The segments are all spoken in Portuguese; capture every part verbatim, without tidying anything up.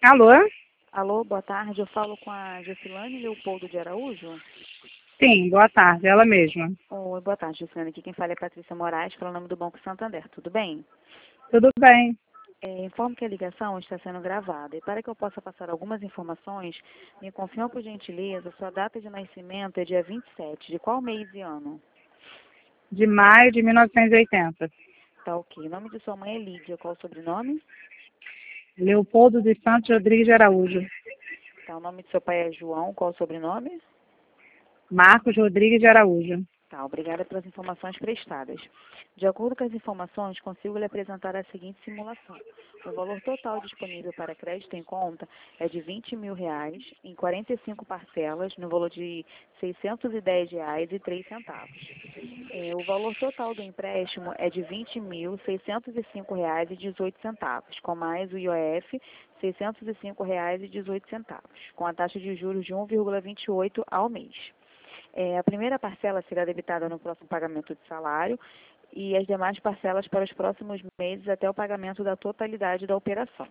Alô? Alô, boa tarde. Eu falo com a Gessilane Leopoldo de Araújo. Sim, boa tarde, ela mesma. Oi, boa tarde, Gessilane. Aqui quem fala é Patrícia Moraes, pelo nome do Banco Santander. Tudo bem? Tudo bem? É, informo que a ligação está sendo gravada. E para que eu possa passar algumas informações, me confirma por gentileza, sua data de nascimento é dia vinte e sete. De qual mês e ano? De maio de mil novecentos e oitenta. Tá ok. O nome de sua mãe é Lídia. Qual o sobrenome? Leopoldo de Santos Rodrigues de Araújo. Tá, o nome de seu pai é João. Qual o sobrenome? Marcos Rodrigues de Araújo. Tá, obrigada pelas informações prestadas. De acordo com as informações, consigo lhe apresentar a seguinte simulação. O valor total disponível para crédito em conta é de vinte mil reais em quarenta e cinco parcelas, no valor de seiscentos e dez reais e três centavos. É, o valor total do empréstimo é de vinte mil seiscentos e cinco reais e dezoito centavos, com mais o I O F, seiscentos e cinco reais e dezoito centavos, com a taxa de juros de um vírgula vinte e oito ao mês. É, a primeira parcela será debitada no próximo pagamento de salário e as demais parcelas para os próximos meses até o pagamento da totalidade da operação.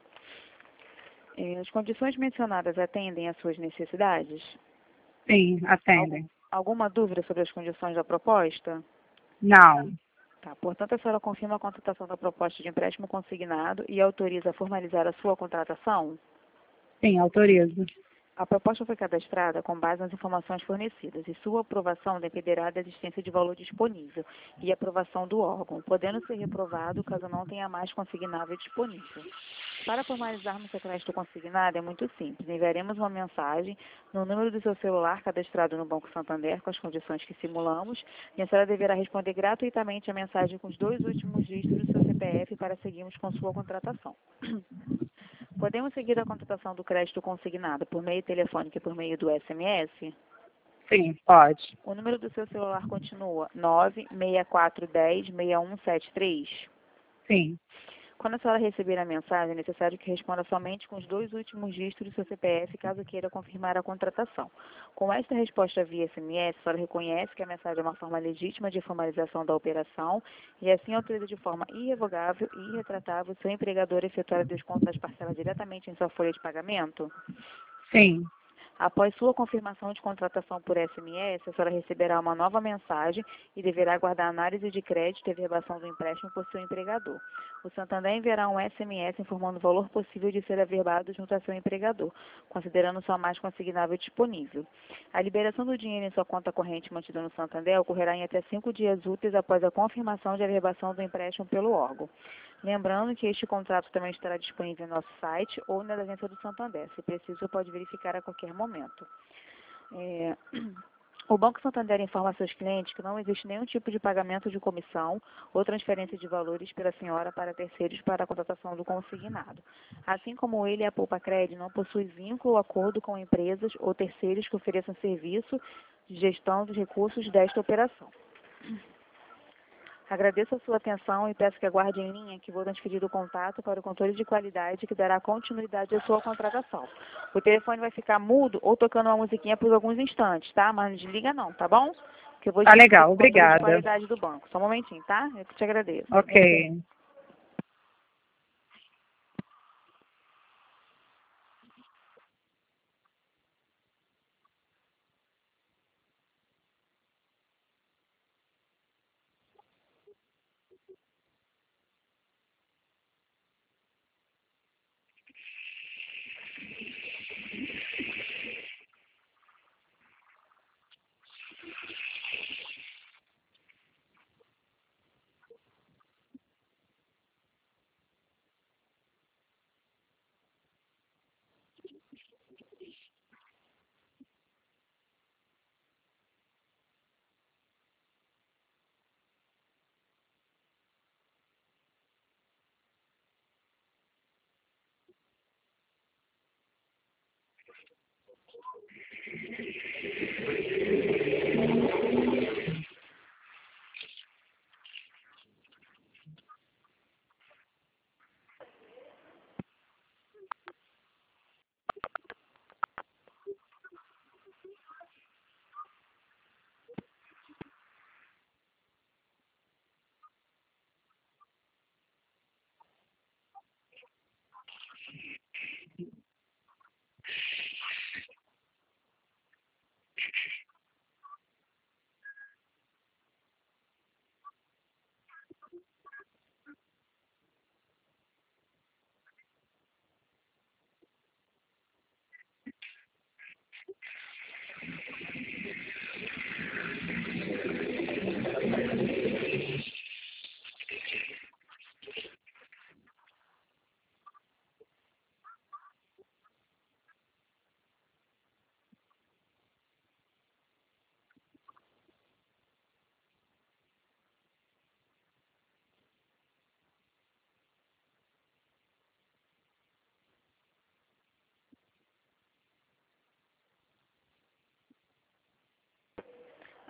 É, as condições mencionadas atendem às suas necessidades? Sim, Algum, atendem. alguma dúvida sobre as condições da proposta? Não. Tá, portanto, a senhora confirma a contratação da proposta de empréstimo consignado e autoriza a formalizar a sua contratação? Sim, autorizo. A proposta foi cadastrada com base nas informações fornecidas e sua aprovação dependerá da existência de valor disponível e aprovação do órgão, podendo ser reprovado caso não tenha mais consignável disponível. Para formalizarmos seu crédito consignado é muito simples. Enviaremos uma mensagem no número do seu celular cadastrado no Banco Santander com as condições que simulamos e a senhora deverá responder gratuitamente a mensagem com os dois últimos dígitos do seu C P F para seguirmos com sua contratação. Podemos seguir a contratação do crédito consignado por meio telefônico e por meio do S M S? Sim, pode. O número do seu celular continua nove seis quatro um zero, seis um sete três? Sim. Quando a senhora receber a mensagem, é necessário que responda somente com os dois últimos dígitos do seu C P F, caso queira confirmar a contratação. Com esta resposta via S M S, a senhora reconhece que a mensagem é uma forma legítima de formalização da operação e assim autoriza de forma irrevogável e irretratável o seu empregador a efetuar o desconto das parcelas diretamente em sua folha de pagamento? Sim. Após sua confirmação de contratação por S M S, a senhora receberá uma nova mensagem e deverá aguardar a análise de crédito e averbação do empréstimo por seu empregador. O Santander enviará um S M S informando o valor possível de ser averbado junto a seu empregador, considerando sua mais consignável disponível. A liberação do dinheiro em sua conta corrente mantida no Santander ocorrerá em até cinco dias úteis após a confirmação de averbação do empréstimo pelo órgão. Lembrando que este contrato também estará disponível no nosso site ou na agência do Santander. Se preciso, pode verificar a qualquer momento. É, o Banco Santander informa a seus clientes que não existe nenhum tipo de pagamento de comissão ou transferência de valores pela senhora para terceiros para a contratação do consignado. Assim como ele, a Poupa Cred não possui vínculo ou acordo com empresas ou terceiros que ofereçam serviço de gestão dos recursos desta operação. Agradeço a sua atenção e peço que aguarde em linha que vou transferir o contato para o controle de qualidade que dará continuidade à sua contratação. O telefone vai ficar mudo ou tocando uma musiquinha por alguns instantes, tá? Mas não desliga não, tá bom? Que eu vou Tá transferir legal, para o controle de obrigada. qualidade do banco. Só um momentinho, tá? Eu que te agradeço. Ok.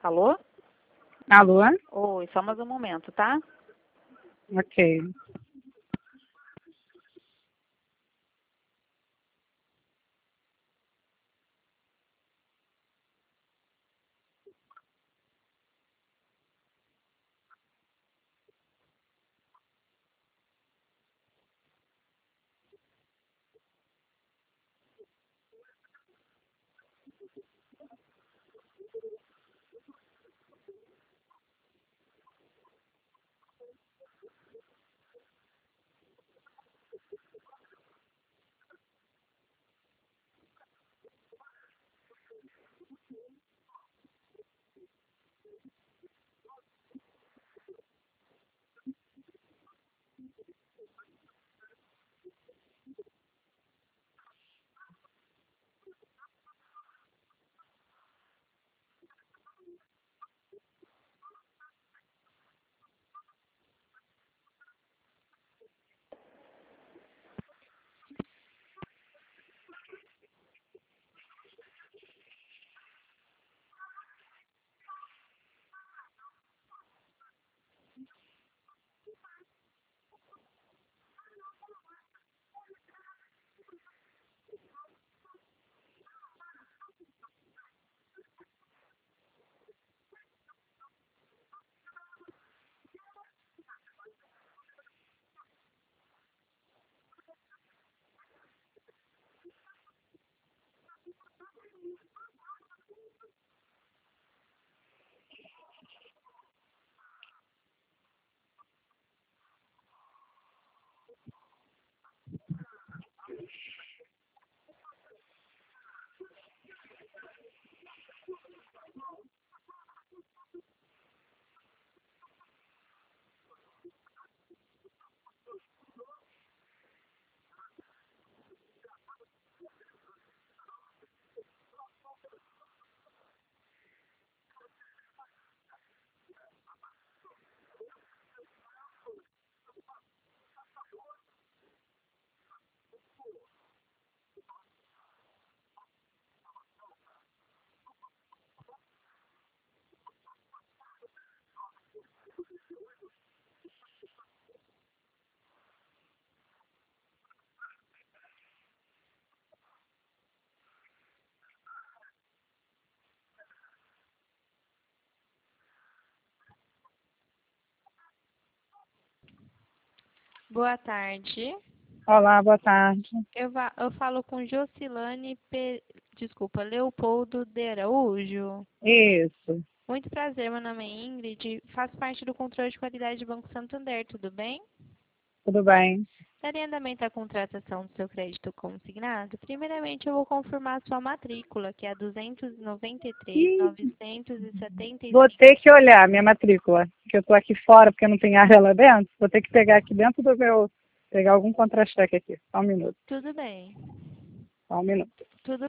Alô? Alô? Oi, só mais um momento, tá? Ok. Boa tarde. Olá, boa tarde. Eu, va- eu falo com Jocilane, Pe... desculpa, Leopoldo de Araújo. Isso, Muito prazer, meu nome é Ingrid, faço parte do controle de qualidade do Banco Santander, tudo bem? tudo bem? Daria andamento à contratação do seu crédito consignado? Primeiramente, eu vou confirmar a sua matrícula, que é a duzentos e noventa e três mil Ih, novecentos e setenta e vou cinco. ter que olhar minha matrícula, que eu estou aqui fora porque não tem área lá dentro. Vou ter que pegar aqui dentro do meu... Pegar algum contra-cheque aqui. Só um minuto, Tudo bem. só um minuto. Tudo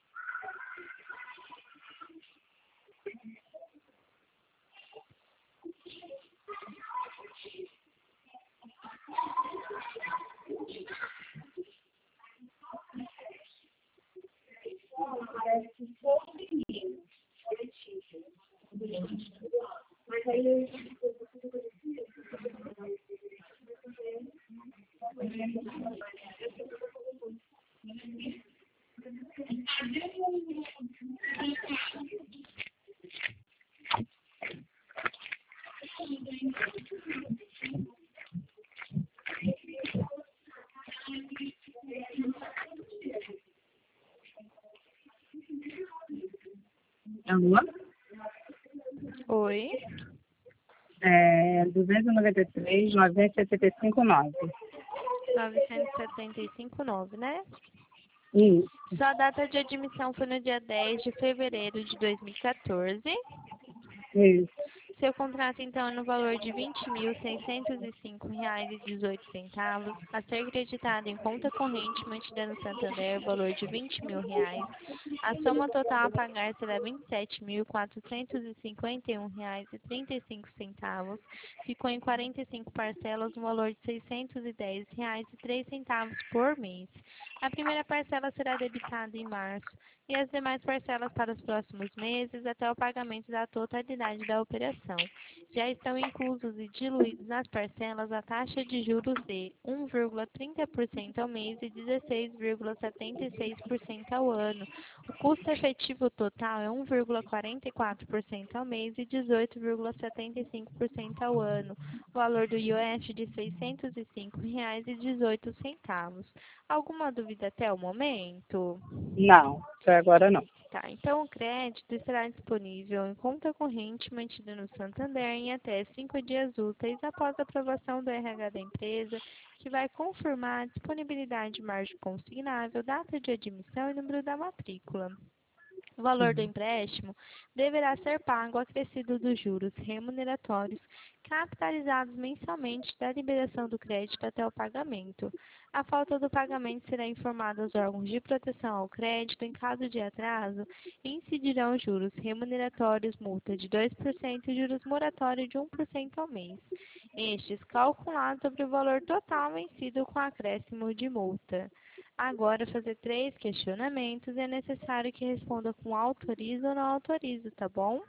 Alô? Oi. É duzentos e noventa e três mil novecentos e setenta e cinco nove. novecentos e setenta e cinco ponto nove, né? Isso, Sua data de admissão foi no dia dez de fevereiro de dois mil e quatorze. isso. Seu contrato, então, é no valor de vinte mil seiscentos e cinco reais e dezoito centavos, a ser creditado em conta corrente mantida no Santander, valor de vinte mil reais. A soma total a pagar será vinte e sete mil quatrocentos e cinquenta e um reais e trinta e cinco centavos. Ficou em quarenta e cinco parcelas, no valor de seiscentos e dez reais e três centavos por mês. A primeira parcela será debitada em março e as demais parcelas para os próximos meses até o pagamento da totalidade da operação. Já estão inclusos e diluídos nas parcelas a taxa de juros de um vírgula trinta por cento ao mês e dezesseis vírgula setenta e seis por cento ao ano. O custo efetivo total é um vírgula quarenta e quatro por cento ao mês e dezoito vírgula setenta e cinco por cento ao ano. O valor do I O F de seiscentos e cinco reais e dezoito centavos. Alguma dúvida até o momento? Não, até agora não. Tá, então o crédito estará disponível em conta corrente mantida no Santander em até cinco dias úteis após a aprovação do R H da empresa, que vai confirmar a disponibilidade de margem consignável, data de admissão e número da matrícula. O valor do Uhum. empréstimo deverá ser pago acrescido dos juros remuneratórios capitalizados mensalmente da liberação do crédito até o pagamento. A falta do pagamento será informada aos órgãos de proteção ao crédito. Em caso de atraso, incidirão juros remuneratórios, multa de dois por cento e juros moratórios de um por cento ao mês. Estes calculados sobre o valor total vencido com acréscimo de multa. Agora, fazer três questionamentos e é necessário que responda com autorizo ou não autorizo, tá bom?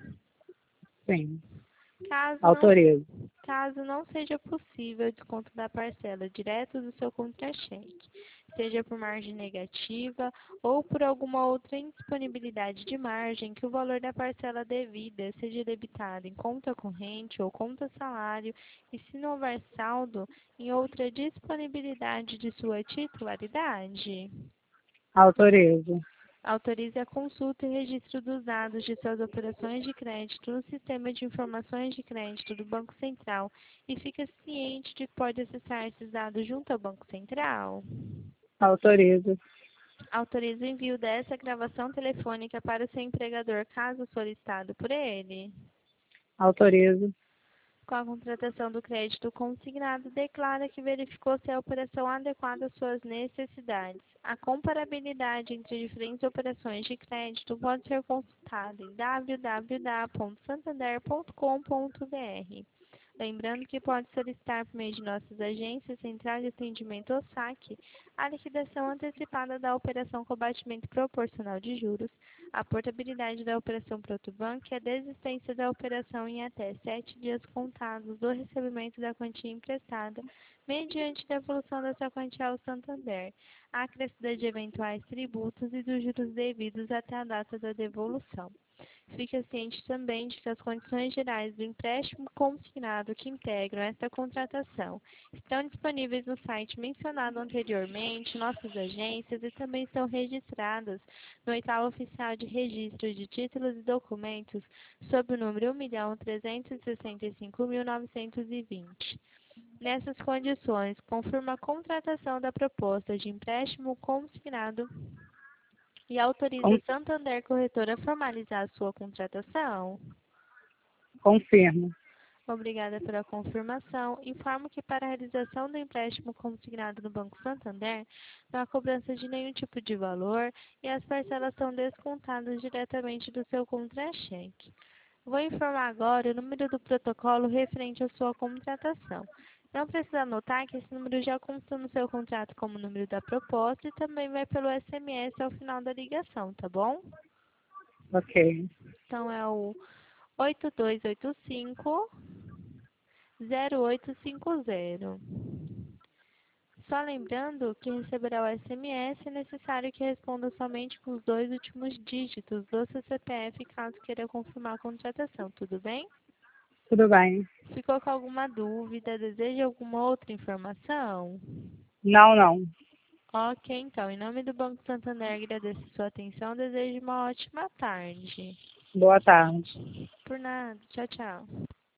Sim, Caso não, autorizo. caso não seja possível o desconto da parcela direto do seu contra-cheque, seja por margem negativa ou por alguma outra indisponibilidade de margem, que o valor da parcela devida seja debitado em conta corrente ou conta salário e, se não houver saldo, em outra disponibilidade de sua titularidade. Autorizo. Autorize a consulta e registro dos dados de suas operações de crédito no Sistema de Informações de Crédito do Banco Central e fica ciente de que pode acessar esses dados junto ao Banco Central. Autorizo. Autorize o envio dessa gravação telefônica para o seu empregador, caso solicitado por ele. Autorizo. Com a contratação do crédito consignado, declara que verificou se a operação adequada às suas necessidades. A comparabilidade entre diferentes operações de crédito pode ser consultada em w w w ponto santander ponto com ponto b r. Lembrando que pode solicitar por meio de nossas agências Central de Atendimento ou SAC a liquidação antecipada da operação com abatimento proporcional de juros, a portabilidade da operação Protobank e a desistência da operação em até sete dias contados do recebimento da quantia emprestada, mediante devolução dessa quantia ao Santander, a acrescida de eventuais tributos e dos juros devidos até a data da devolução. Fique ciente também de que as condições gerais do empréstimo consignado que integram esta contratação estão disponíveis no site mencionado anteriormente, nossas agências, e também estão registradas no edital oficial de registro de títulos e documentos sob o número um milhão trezentos e sessenta e cinco mil novecentos e vinte. Nessas condições, confirma a contratação da proposta de empréstimo consignado e autoriza Com- a Santander Corretora a formalizar a sua contratação. Confirmo. Obrigada pela confirmação. Informo que para a realização do empréstimo consignado no Banco Santander, não há cobrança de nenhum tipo de valor e as parcelas são descontadas diretamente do seu contra-cheque. Vou informar agora o número do protocolo referente à sua contratação. Não precisa anotar que esse número já consta no seu contrato como número da proposta e também vai pelo S M S ao final da ligação, tá bom? Ok. Então é o oito dois oito cinco, zero oito cinco zero. Só lembrando que receberá o S M S, é necessário que responda somente com os dois últimos dígitos do seu C P F caso queira confirmar a contratação, tudo bem? Tudo bem. Ficou com alguma dúvida? Deseja alguma outra informação? Não, não. Ok, então, em nome do Banco Santander, agradeço sua atenção. Desejo uma ótima tarde. Boa tarde. Por nada. Tchau, tchau.